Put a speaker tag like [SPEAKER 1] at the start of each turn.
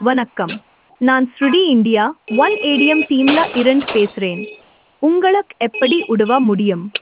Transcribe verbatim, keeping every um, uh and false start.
[SPEAKER 1] வணக்கம். நான் ஸ்ருடி India one ATM டீம்ல இருந்து பேசுறேன். உங்களுக்கு எப்படி உதவ முடியும்?